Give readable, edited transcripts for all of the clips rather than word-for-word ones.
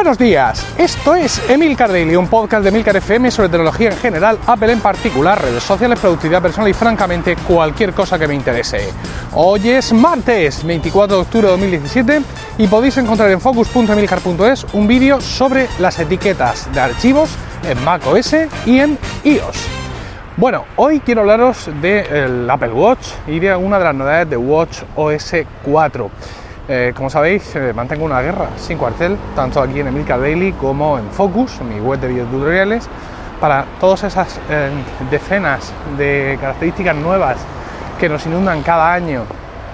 Buenos días, esto es Emilcar Daily, un podcast de Emilcar FM sobre tecnología en general, Apple en particular, redes sociales, productividad personal y francamente cualquier cosa que me interese. Hoy es martes 24 de octubre de 2017 y podéis encontrar en focus.emilcar.es un vídeo sobre las etiquetas de archivos en macOS y en iOS. Bueno, hoy quiero hablaros del Apple Watch y de una de las novedades de watchOS 4. Como sabéis, mantengo una guerra sin cuartel, tanto aquí en Emilcar Daily como en Focus, en mi web de videotutoriales, para todas esas decenas de características nuevas que nos inundan cada año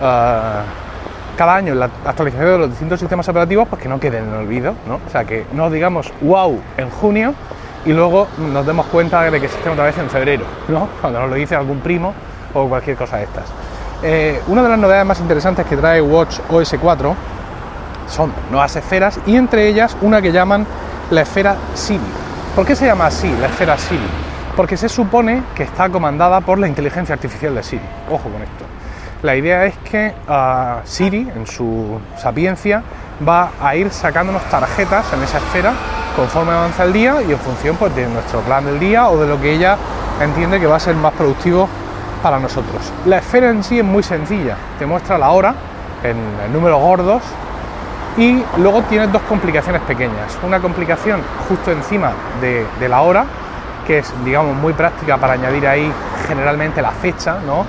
en la actualización de los distintos sistemas operativos, pues que no queden en el olvido, ¿no? O sea, que no digamos wow en junio y luego nos demos cuenta de que existen otra vez en febrero, ¿no? Cuando nos lo dice algún primo o cualquier cosa de estas. Una de las novedades más interesantes que trae watchOS 4 son nuevas esferas y entre ellas una que llaman la esfera Siri. ¿Por qué se llama así, la esfera Siri? Porque se supone que está comandada por la inteligencia artificial de Siri. Ojo con esto. La idea es que Siri, en su sapiencia, va a ir sacándonos tarjetas en esa esfera conforme avanza el día y en función pues, de nuestro plan del día o de lo que ella entiende que va a ser más productivo para nosotros. La esfera en sí es muy sencilla, te muestra la hora en números gordos y luego tienes dos complicaciones pequeñas. Una complicación justo encima de la hora, que es, digamos, muy práctica para añadir ahí generalmente la fecha, ¿no?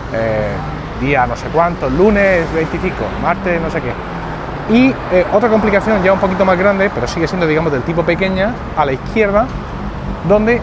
Día no sé cuánto, lunes 25, martes no sé qué. Y otra complicación ya un poquito más grande, pero sigue siendo, digamos, del tipo pequeña, a la izquierda, donde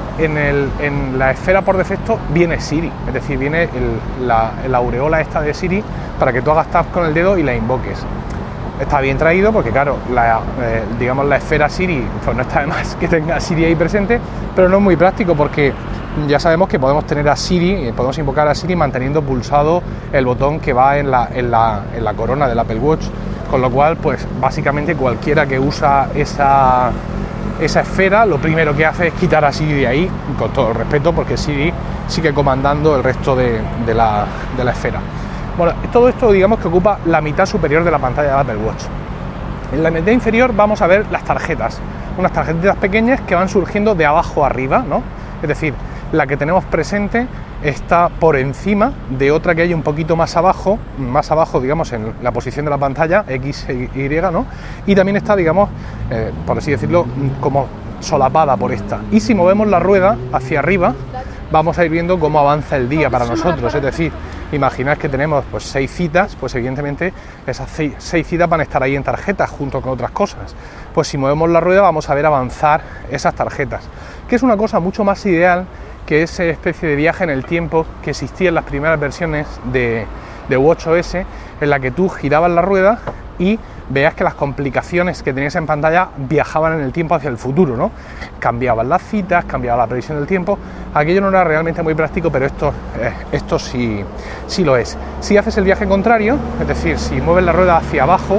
en la esfera por defecto viene Siri, es decir, viene la aureola esta de Siri para que tú hagas tap con el dedo y la invoques. Está bien traído porque, claro, digamos la esfera Siri, pues no está de más que tenga Siri ahí presente, pero no es muy práctico porque ya sabemos que podemos tener a Siri, podemos invocar a Siri manteniendo pulsado el botón que va en la corona del Apple Watch, con lo cual, pues básicamente cualquiera que usa esa esfera, lo primero que hace es quitar a Siri de ahí, con todo el respeto, porque Siri sigue comandando el resto de la esfera. Bueno, todo esto digamos que ocupa la mitad superior de la pantalla del Apple Watch. En la mitad inferior vamos a ver las tarjetas, unas tarjetitas pequeñas que van surgiendo de abajo arriba, ¿no? Es decir, la que tenemos presente está por encima de otra que hay un poquito más abajo, digamos, en la posición de la pantalla, X e Y, ¿no? Y también está, digamos, por así decirlo, como solapada por esta. Y si movemos la rueda hacia arriba, vamos a ir viendo cómo avanza el día para nosotros. Es decir, imaginad que tenemos pues 6 citas, pues evidentemente esas 6 citas van a estar ahí en tarjetas junto con otras cosas. Pues si movemos la rueda vamos a ver avanzar esas tarjetas, que es una cosa mucho más ideal que esa especie de viaje en el tiempo que existía en las primeras versiones de watchOS, en la que tú girabas la rueda y veas que las complicaciones que tenías en pantalla viajaban en el tiempo hacia el futuro, ¿no? Cambiaban las citas, cambiaba la previsión del tiempo. Aquello no era realmente muy práctico, pero esto sí lo es. Si haces el viaje contrario, es decir, si mueves la rueda hacia abajo,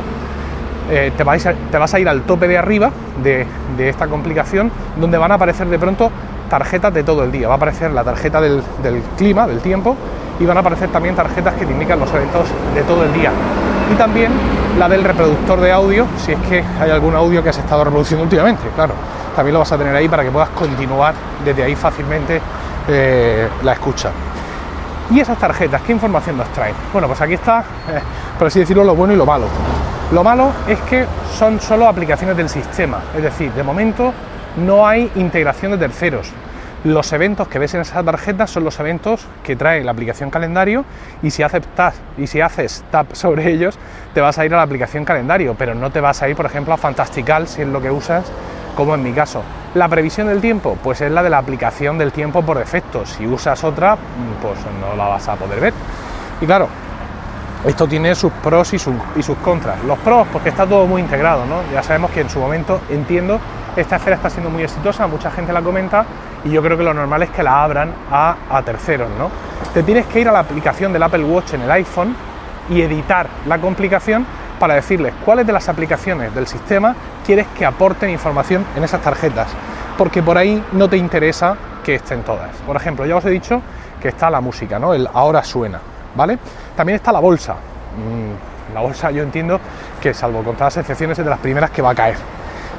te vas a ir al tope de arriba de esta complicación, donde van a aparecer de pronto tarjetas de todo el día. Va a aparecer la tarjeta del clima, del tiempo, y van a aparecer también tarjetas que te indican los eventos de todo el día. Y también la del reproductor de audio, si es que hay algún audio que has estado reproduciendo últimamente, claro. También lo vas a tener ahí para que puedas continuar desde ahí fácilmente la escucha. Y esas tarjetas, ¿qué información nos traen? Bueno, pues aquí está, por así decirlo, lo bueno y lo malo. Lo malo es que son solo aplicaciones del sistema, es decir, de momento no hay integración de terceros. Los eventos que ves en esas tarjetas son los eventos que trae la aplicación Calendario y si haces tap sobre ellos te vas a ir a la aplicación Calendario, pero no te vas a ir, por ejemplo, a Fantastical si es lo que usas, como en mi caso. La previsión del tiempo, pues es la de la aplicación del tiempo por defecto. Si usas otra, pues no la vas a poder ver. Y claro, esto tiene sus pros y sus contras. Los pros, porque está todo muy integrado, ¿no? Ya sabemos que en su momento, entiendo, esta esfera está siendo muy exitosa, mucha gente la comenta y yo creo que lo normal es que la abran a terceros, ¿no? Te tienes que ir a la aplicación del Apple Watch en el iPhone y editar la complicación para decirles cuáles de las aplicaciones del sistema quieres que aporten información en esas tarjetas, porque por ahí no te interesa que estén todas. Por ejemplo, ya os he dicho que está la música, ¿no? El ahora suena, ¿vale? También está la bolsa. La bolsa yo entiendo que, salvo contadas excepciones, es de las primeras que va a caer.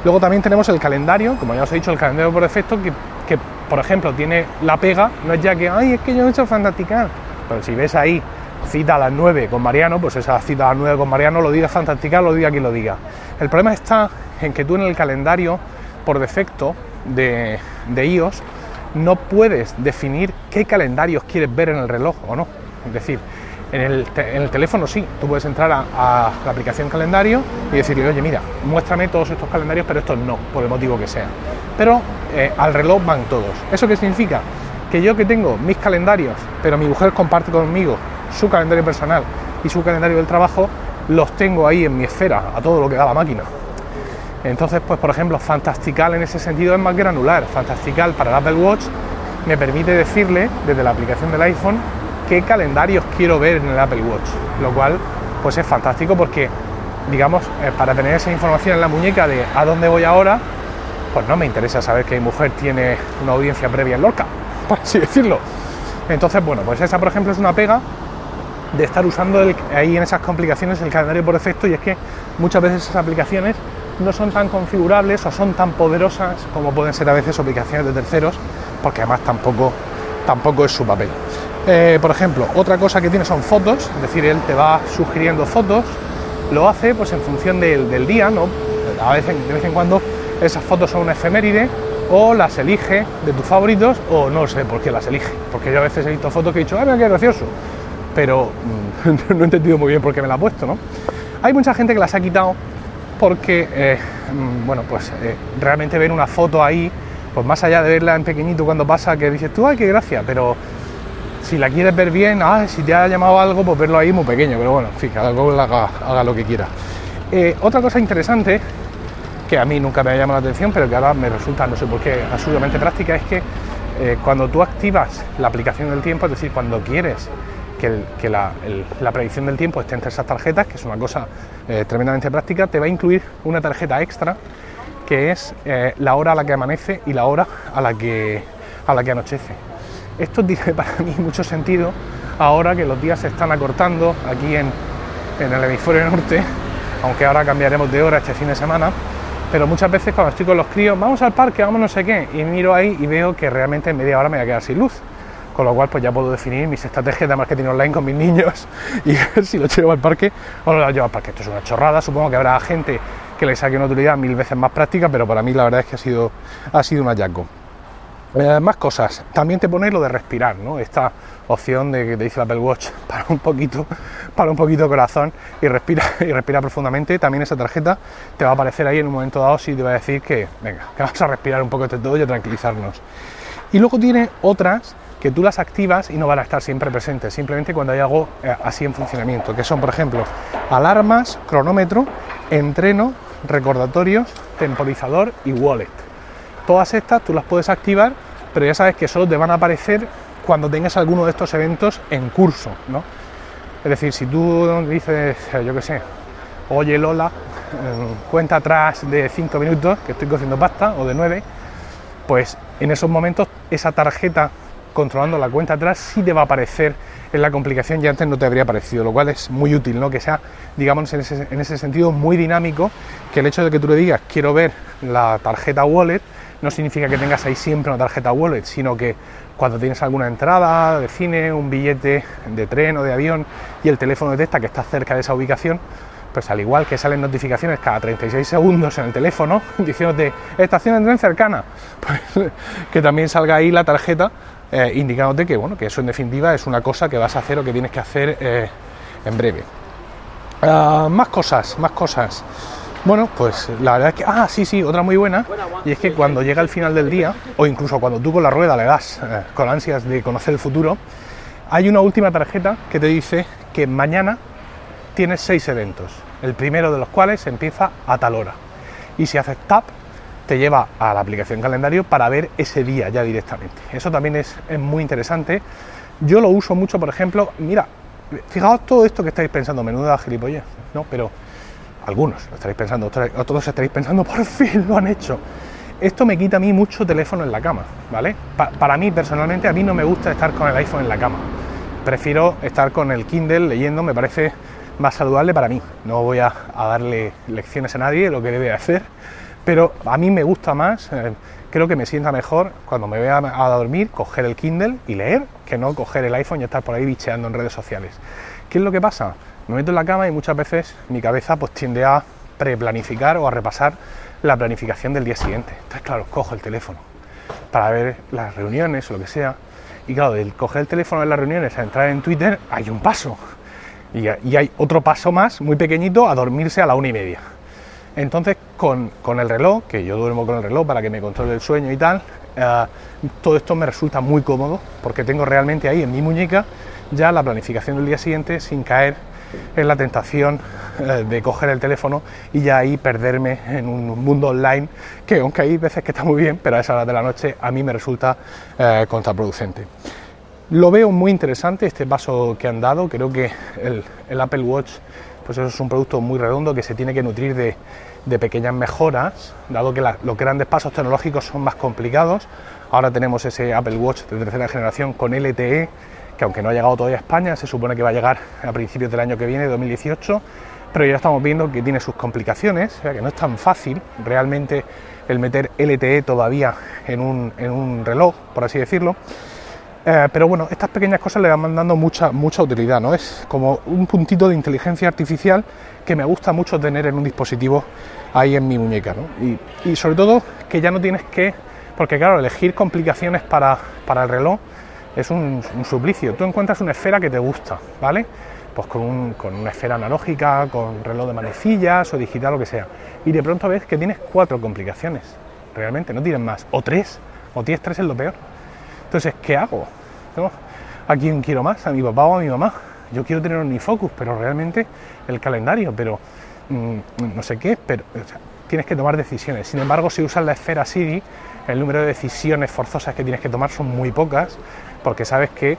Luego también tenemos el calendario, como ya os he dicho, el calendario por defecto, que por ejemplo tiene la pega, no es ya que, ay, es que yo no he hecho Fantastical, pero si ves ahí cita a las 9 con Mariano, pues esa cita a las 9 con Mariano, lo diga Fantastical, lo diga quien lo diga. El problema está en que tú en el calendario por defecto de iOS no puedes definir qué calendarios quieres ver en el reloj o no. Es decir, en el teléfono sí, tú puedes entrar a la aplicación calendario y decirle, oye, mira, muéstrame todos estos calendarios, pero estos no, por el motivo que sea. Pero al reloj van todos. ¿Eso qué significa? Que yo que tengo mis calendarios, pero mi mujer comparte conmigo su calendario personal y su calendario del trabajo, los tengo ahí en mi esfera, a todo lo que da la máquina. Entonces, pues por ejemplo, Fantastical en ese sentido es más granular. Fantastical para el Apple Watch me permite decirle desde la aplicación del iPhone qué calendarios quiero ver en el Apple Watch, lo cual pues es fantástico porque, digamos, para tener esa información en la muñeca de a dónde voy ahora, pues no me interesa saber que mi mujer tiene una audiencia previa en Lorca, por así decirlo. Entonces, bueno, pues esa por ejemplo es una pega de estar usando ahí en esas complicaciones el calendario por defecto, y es que muchas veces esas aplicaciones no son tan configurables o son tan poderosas como pueden ser a veces aplicaciones de terceros, porque además tampoco es su papel. Por ejemplo, otra cosa que tiene son fotos, es decir, él te va sugiriendo fotos, lo hace pues en función del día, ¿no? A veces, de vez en cuando esas fotos son una efeméride, o las elige de tus favoritos, o no sé por qué las elige, porque yo a veces he visto fotos que he dicho, ¡ay, mira qué gracioso!, pero no he entendido muy bien por qué me la ha puesto, ¿no? Hay mucha gente que las ha quitado porque, realmente ver una foto ahí, pues más allá de verla en pequeñito cuando pasa, que dices tú, ¡ay, qué gracia!, pero si la quieres ver bien, si te ha llamado algo, pues verlo ahí muy pequeño, pero bueno, en fin, cada cual haga lo que quiera. Otra cosa interesante, que a mí nunca me ha llamado la atención, pero que ahora me resulta, no sé por qué, absolutamente práctica, es que cuando tú activas la aplicación del tiempo, es decir, cuando quieres que la predicción del tiempo esté entre esas tarjetas, que es una cosa tremendamente práctica, te va a incluir una tarjeta extra, que es la hora a la que amanece y la hora a la que anochece. Esto tiene para mí mucho sentido ahora que los días se están acortando aquí en el hemisferio norte, aunque ahora cambiaremos de hora este fin de semana, pero muchas veces cuando estoy con los críos, vamos al parque, vamos no sé qué, y miro ahí y veo que realmente en media hora me voy a quedar sin luz, con lo cual pues ya puedo definir mis estrategias de marketing online con mis niños y ver si los llevo al parque o no los llevo al parque. Esto es una chorrada, supongo que habrá gente que le saque una utilidad 1000 veces más práctica, pero para mí la verdad es que ha sido un hallazgo. Más cosas, también te pone lo de respirar, ¿no? Esta opción de que te dice el Apple Watch, para un poquito corazón y respira profundamente. También esa tarjeta te va a aparecer ahí en un momento dado, si te va a decir que venga, que vamos a respirar un poco de todo y a tranquilizarnos. Y luego tiene otras que tú las activas y no van a estar siempre presentes, simplemente cuando hay algo así en funcionamiento, que son, por ejemplo, alarmas, cronómetro, entreno, recordatorios, temporizador y wallet. Todas estas tú las puedes activar, pero ya sabes que solo te van a aparecer cuando tengas alguno de estos eventos en curso, ¿no? Es decir, si tú dices, yo qué sé, oye Lola, cuenta atrás de 5 minutos que estoy cociendo pasta, o de 9, pues en esos momentos esa tarjeta controlando la cuenta atrás sí te va a aparecer en la complicación y antes no te habría aparecido, lo cual es muy útil, ¿no? Que sea, digamos, en ese sentido muy dinámico, que el hecho de que tú le digas quiero ver la tarjeta wallet no significa que tengas ahí siempre una tarjeta wallet, sino que cuando tienes alguna entrada de cine, un billete de tren o de avión y el teléfono detecta que estás cerca de esa ubicación, pues al igual que salen notificaciones cada 36 segundos en el teléfono diciéndote estación de tren cercana, pues que también salga ahí la tarjeta indicándote que, bueno, que eso en definitiva es una cosa que vas a hacer o que tienes que hacer en breve. Más cosas. Bueno, pues la verdad es que, sí, otra muy buena, y es que cuando llega el final del día, o incluso cuando tú con la rueda le das con ansias de conocer el futuro, hay una última tarjeta que te dice que mañana tienes 6 eventos, el primero de los cuales empieza a tal hora, y si haces tap te lleva a la aplicación calendario para ver ese día ya directamente. Eso también es muy interesante. Yo lo uso mucho, por ejemplo, mira, fijaos todo esto que estáis pensando, menuda gilipollez, ¿no? Pero algunos lo estaréis pensando, otros estaréis pensando, por fin lo han hecho. Esto me quita a mí mucho teléfono en la cama, ¿vale? Para mí, personalmente, a mí no me gusta estar con el iPhone en la cama. Prefiero estar con el Kindle leyendo, me parece más saludable para mí. No voy a darle lecciones a nadie de lo que debe hacer, pero a mí me gusta más, creo que me sienta mejor cuando me voy a dormir, coger el Kindle y leer, que no coger el iPhone y estar por ahí bicheando en redes sociales. ¿Qué es lo que pasa? Me meto en la cama y muchas veces mi cabeza pues tiende a preplanificar o a repasar la planificación del día siguiente. Entonces, claro, cojo el teléfono para ver las reuniones o lo que sea. Y claro, del coger el teléfono en las reuniones a entrar en Twitter hay un paso. Y hay otro paso más, muy pequeñito, a dormirse a la 1:30. Entonces, con el reloj, que yo duermo con el reloj para que me controle el sueño y tal, todo esto me resulta muy cómodo, porque tengo realmente ahí en mi muñeca ya la planificación del día siguiente sin caer en la tentación de coger el teléfono y ya ahí perderme en un mundo online que, aunque hay veces que está muy bien, pero a esa hora de la noche a mí me resulta contraproducente. Lo veo muy interesante este paso que han dado. Creo que el Apple Watch pues eso es un producto muy redondo que se tiene que nutrir de pequeñas mejoras, dado que los grandes pasos tecnológicos son más complicados. Ahora tenemos ese Apple Watch de tercera generación con LTE, que aunque no ha llegado todavía a España, se supone que va a llegar a principios del año que viene, 2018, pero ya estamos viendo que tiene sus complicaciones, o sea que no es tan fácil realmente el meter LTE todavía en un reloj, por así decirlo. Pero bueno, estas pequeñas cosas le van dando mucha utilidad, ¿no? Es como un puntito de inteligencia artificial que me gusta mucho tener en un dispositivo ahí en mi muñeca, ¿no? Y sobre todo que ya no tienes que... Porque claro, elegir complicaciones para el reloj es un suplicio. Tú encuentras una esfera que te gusta, ¿vale? Pues con una esfera analógica, con reloj de manecillas o digital, lo que sea. Y de pronto ves que tienes 4 complicaciones. Realmente, no tienes más. O 3. O tienes 3 es lo peor. Entonces, ¿qué hago? ¿No? ¿A quién quiero más? ¿A mi papá o a mi mamá? Yo quiero tener un OmniFocus, pero realmente el calendario, pero no sé qué, pero o sea, tienes que tomar decisiones. Sin embargo, si usas la esfera Siri, el número de decisiones forzosas que tienes que tomar son muy pocas, porque sabes que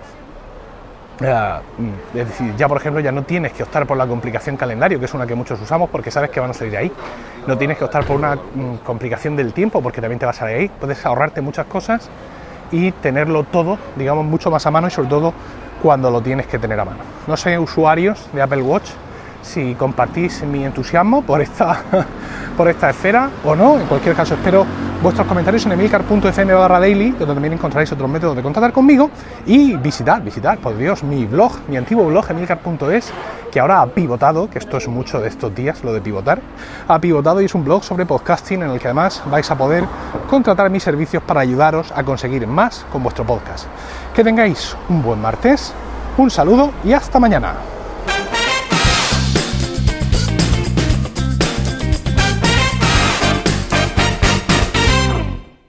es decir, ya por ejemplo ya no tienes que optar por la complicación calendario, que es una que muchos usamos porque sabes que van a salir de ahí. No tienes que optar por una complicación del tiempo porque también te va a salir de ahí. Puedes ahorrarte muchas cosas y tenerlo todo, digamos, mucho más a mano y sobre todo cuando lo tienes que tener a mano. No sé, usuarios de Apple Watch, si compartís mi entusiasmo por esta esfera o no. En cualquier caso, espero vuestros comentarios en emilcar.fm/daily, donde también encontraréis otros métodos de contactar conmigo, y visitar, por Dios, mi blog, mi antiguo blog, emilcar.es, que ahora ha pivotado, que esto es mucho de estos días, lo de pivotar, ha pivotado y es un blog sobre podcasting en el que además vais a poder contratar mis servicios para ayudaros a conseguir más con vuestro podcast. Que tengáis un buen martes, un saludo y hasta mañana.